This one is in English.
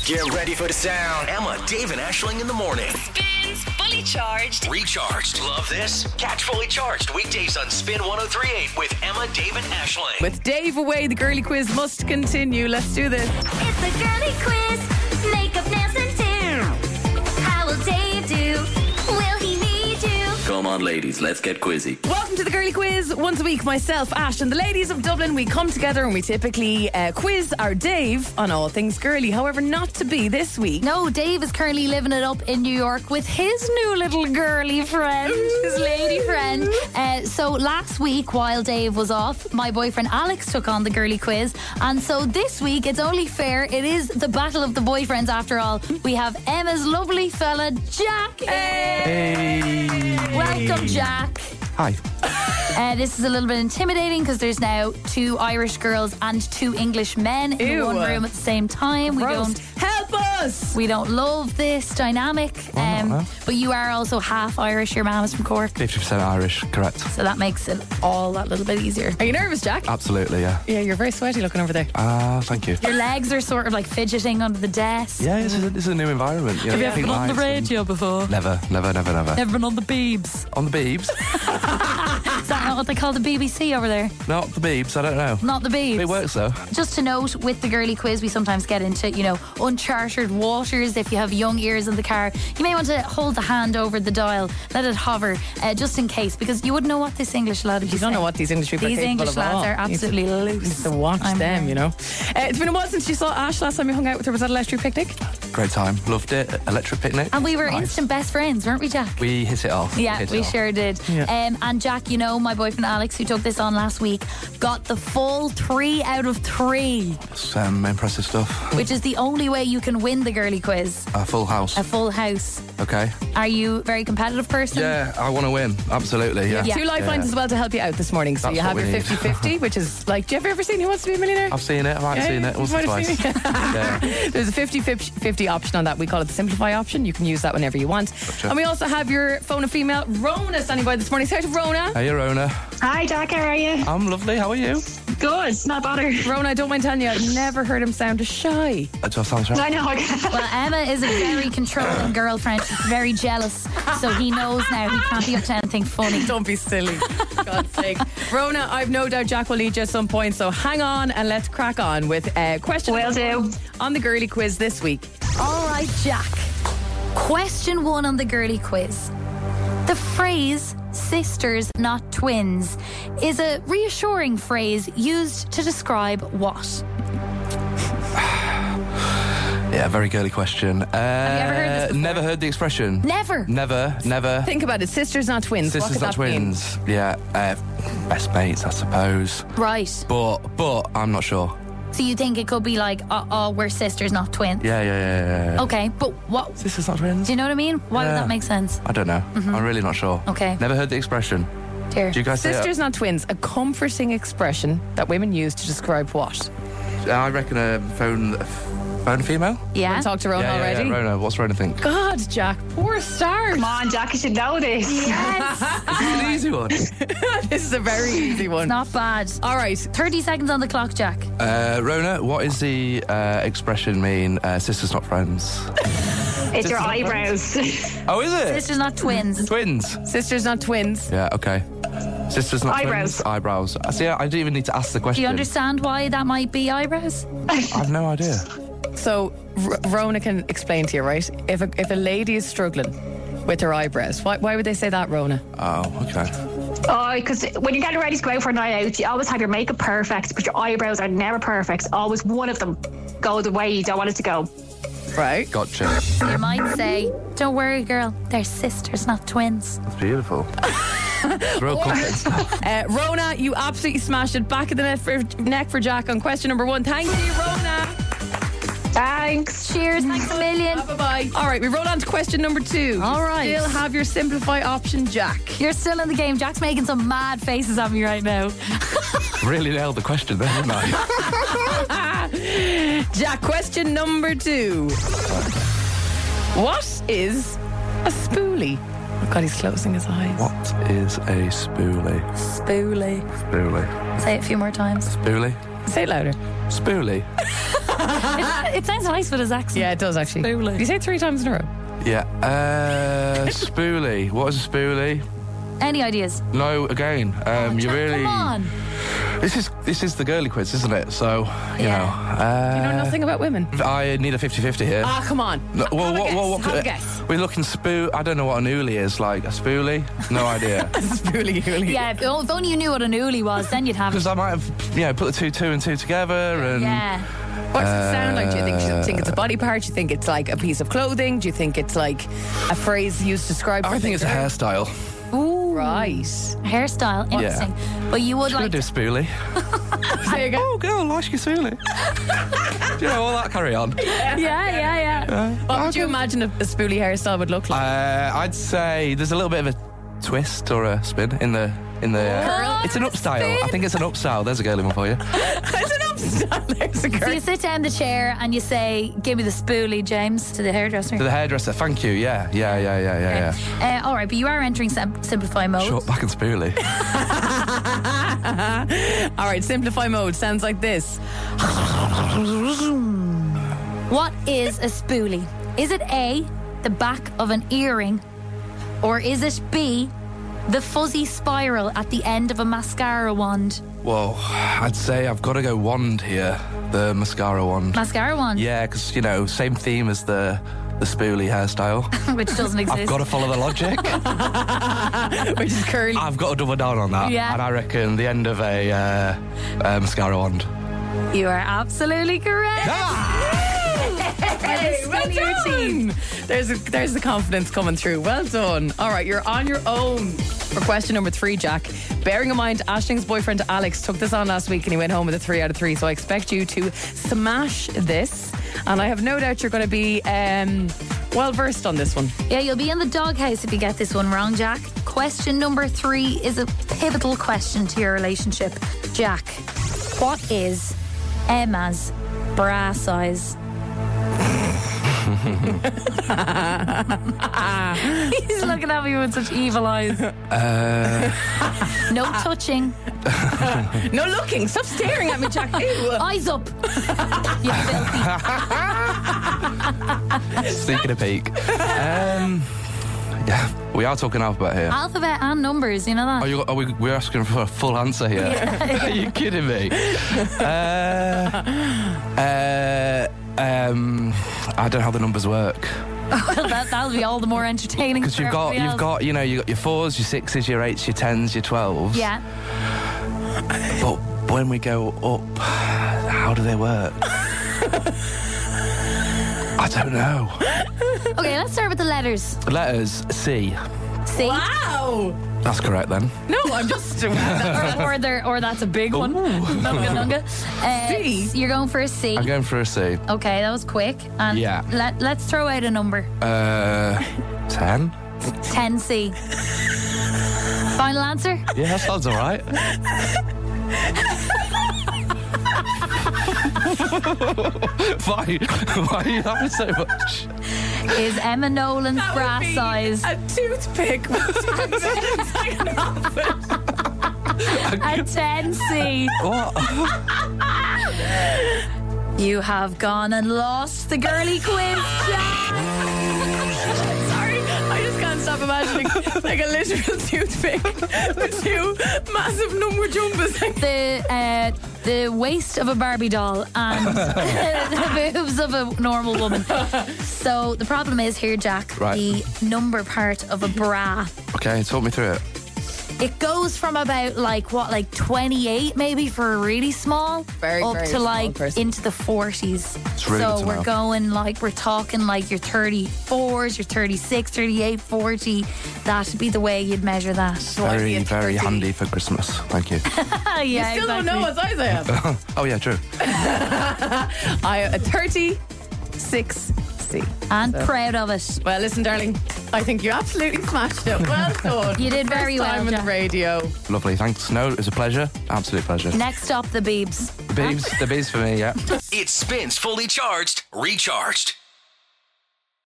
Get ready for the sound. Emma, Dave, and Aisling in the morning. Spins Fully Charged. Recharged. Love this? Catch Fully Charged weekdays on Spin 103.8 with Emma, Dave, and Aisling. With Dave away, the girly quiz must continue. Let's do this. It's the girly quiz. Makeup, nails, and do. How will Dave do? Will he need you? Come on, ladies, let's get quizzy. Welcome to the girly quiz. Once a week, myself, Ash, and the ladies of Dublin, we come together and we typically quiz our Dave on all things girly. However, not to be this week. No, Dave is currently living it up in New York with his new little girly friend, his lady friend. So last week, while Dave was off, my boyfriend Alex took on the girly quiz. And so this week, it's only fair. It is the battle of the boyfriends after all. We have Emma's lovely fella, Jack. Hey. Welcome, Jack. Hi. This is a little bit intimidating because there's now 2 Irish girls and 2 English men in Ew. one room at the same time. Gross. Help us! We don't love this dynamic. But you are also half Irish. Your mum is from Cork. 50% Irish, correct. So that makes it all that little bit easier. Are you nervous, Jack? Absolutely, yeah. Yeah, you're very sweaty looking over there. Thank you. Your legs are sort of like fidgeting under the desk. Yeah, this is a new environment. Have you ever been on the radio before? Never. Never been on the Beebs? On the Beebs? Is that not what they call the BBC over there? Not the Beebs, I don't know. Not the Beebs. It works though. Just to note, with the girly quiz, we sometimes get into, uncharted waters. If you have young ears in the car, you may want to hold the hand over the dial, let it hover, just in case, because you wouldn't know what this English lad would be You don't know what these English people These are capable English of at all. lads are absolutely loose. Need to watch them, It's been a while since you saw Ash. Last time you hung out with her was at Electric Picnic. Great time. Loved it. Electric picnic. And we were Nice. instant best friends, weren't we, Jack? We hit it off. Yeah, Hit it we off. sure did. Yeah. And Jack, my boyfriend Alex, who took this on last week, got the full 3 out of 3, Some impressive stuff. which is the only way you can win the girly quiz. A full house. A full house. Okay. Are you a very competitive person? Yeah, I want to win. Absolutely, yeah. Yeah. 2 lifelines as well to help you out this morning. So That's you have what your we need. 50-50, which is like, do you ever seen Who Wants to Be a Millionaire? I've seen it. I might have seen it once you or might have twice. seen it. Yeah. There's a 50-50 option on that. We call it the Simplify option. You can use that whenever you want. Gotcha. And we also have your phone a female, Rona, standing by this morning. Say hi to Rona. Hey, Rona. Hi, Jack. How are you? I'm lovely. How are you? Good. Not bother. Rona, I don't mind telling you, I've never heard him sound shy. That just sounds right. I know. Well, Emma is a very controlling girlfriend. She's very jealous. So he knows now he can't be up to anything funny. Don't be silly. For God's sake. Rona, I've no doubt Jack will lead you at some point, so hang on and let's crack on with question Will do. on the girly quiz this week. All right, Jack. Question 1 on the girly quiz. The phrase sisters, not twins, is a reassuring phrase used to describe what? Yeah, very girly question. Have you ever heard this before? Never heard the expression. Never. Never. Think about it. Sisters, not twins. Sisters, what not could that mean? twins. Yeah, best mates, I suppose. Right. But I'm not sure. So you think it could be like, we're sisters, not twins? Yeah. Okay, but what? Sisters, not twins. Do you know what I mean? Why would Yeah. that make sense? I don't know. I'm really not sure. Okay. Never heard the expression. Dear. Do you guys say Sisters, not twins. A comforting expression that women use to describe what? I reckon a phone female? Yeah. Want to talk to Rona already? Yeah, Rona. What's Rona think? God, Jack, poor start. Come on, Jack. You should know this. Yes. It's an easy one. This is a very easy one. Not bad. All right. 30 seconds on the clock, Jack. Rona, what is the expression mean? Sisters, not friends. It's your eyebrows. Oh, is it? Sisters, not twins. Twins. Sisters, not twins. Yeah, okay. Sisters, not Eyebrows. twins. Eyebrows. See, I didn't even need to ask the Do question. you understand why that might be eyebrows? I have no idea. So Rona can explain to you, right? If a lady is struggling with her eyebrows, why would they say that, Rona? Oh, okay. Oh, because when you're getting ready to go out for a night out, you always have your makeup perfect, but your eyebrows are never perfect. Always one of them goes the way you don't want it to go. Right. Gotcha. You might say, don't worry, girl, they're sisters, not twins. That's beautiful. It's real confident stuff. Rona, you absolutely smashed it. Back of the neck for Jack on question number 1. Thank you, Rona. Thanks. Cheers, thanks a million. Bye-bye. All right, we roll on to question number 2. All right. You still have your simplify option, Jack. You're still in the game. Jack's making some mad faces at me right now. Really nailed the question there, didn't I? Jack, question number 2. What is a spoolie? Oh God, he's closing his eyes. What is a spoolie? Spoolie. Spoolie. Say it a few more times. Spoolie? Say it louder. Spoolie. It sounds nice with his accent. Yeah, it does actually. Spoolie. You say it 3 times in a row. Yeah. Spoolie. What is a spoolie? Any ideas? No, again. You Jack, really. Come on. This is the girly quiz, isn't it? So, you Yeah. know. You know nothing about women. I need a 50-50 here. Ah, come on. No, Have a guess. We're looking I don't know what an oolie is. Like a spoolie? No idea. Spoolie. Yeah, if only you knew what an oolie was, then you'd have it. Because I might have, put the two and two together and. Yeah. What does it sound like? Do you think it's a body part? Do you think it's like a piece of clothing? Do you think it's like a phrase used to describe? I think it's a hairstyle. Ooh. Right. Hairstyle, interesting. But you would Should I like do spoolie? There you go. Oh, girl, like your spoolie. Do you know all that? Carry on. Yeah. What would you imagine a spoolie hairstyle would look like? I'd say there's a little bit of a twist or a spin in the. It's an upstyle. I think it's an upstyle. There's a girly one for you. It's an upstyle. There's a So girl. you sit down in the chair and you say, "Give me the spoolie, James," to the hairdresser. To the hairdresser. Thank you. Yeah. All right, but you are entering simplify mode. Short back and spoolie. All right, simplify mode sounds like this. What is a spoolie? Is it A, the back of an earring, or is it B, the fuzzy spiral at the end of a mascara wand? Well, I'd say I've got to go wand here. The mascara wand. Mascara wand? Yeah, because, same theme as the spoolie hairstyle. Which doesn't exist. I've got to follow the logic. Which is curly. I've got to double down on that. Yeah. And I reckon the end of a mascara wand. You are absolutely correct. Hey, well done. There's the confidence coming through. Well done. All right, you're on your own for question number 3, Jack. Bearing in mind, Aisling's boyfriend Alex took this on last week and he went home with a 3 out of 3. So I expect you to smash this. And I have no doubt you're going to be well versed on this one. Yeah, you'll be in the doghouse if you get this one wrong, Jack. Question number 3 is a pivotal question to your relationship. Jack, what is Emma's bra size? He's looking at me with such evil eyes. No touching. No looking. Stop staring at me, Jack. Ew. Eyes up. You filthy. Sneaking a peek. Yeah, we are talking alphabet here. Alphabet and numbers, you know that? We're asking for a full answer here. Are you kidding me? I don't know how the numbers work. Well, that'll be all the more entertaining. Because for you've got everybody else. you got your 4s, your 6s, your 8s, your 10s, your 12s. Yeah. But when we go up, how do they work? I don't know. Okay, let's start with the letters. Letters C. C. Wow. That's correct then. No, I'm just... or that's a big one. Nunga. C. You're going for a C. I'm going for a C. Okay, that was quick. And Yeah. let's throw out a number. 10? 10C. Final answer? Yeah, that sounds all right. Why are you laughing so much? Is Emma Nolan's That bra would be size a toothpick. a 10C? What? You have gone and lost the girly quiz. Sorry, I just can't stop imagining like a literal toothpick with 2 massive number jumbas. The waist of a Barbie doll and the boobs of a normal woman. So the problem is here, Jack, Right. the number part of a bra. Okay, talk me through it. It goes from about like 28 maybe for a really small, Very, up very to small like person. into the 40s. It's really so good to we're know. going we're talking like your 34s, your 36, 38, 40. That'd be the way you'd measure that. Very, very handy for Christmas. Thank you. Yeah, Still don't know what size I am. Oh, yeah, true. I am a 36C. And proud of it. Well, listen, darling, I think you absolutely smashed it. Well done. You did very First well, time on the Jack. radio. Lovely, thanks. No, it was a pleasure. Absolute pleasure. Next up, the Beebs. The bees for me, yeah. It spins fully charged, recharged.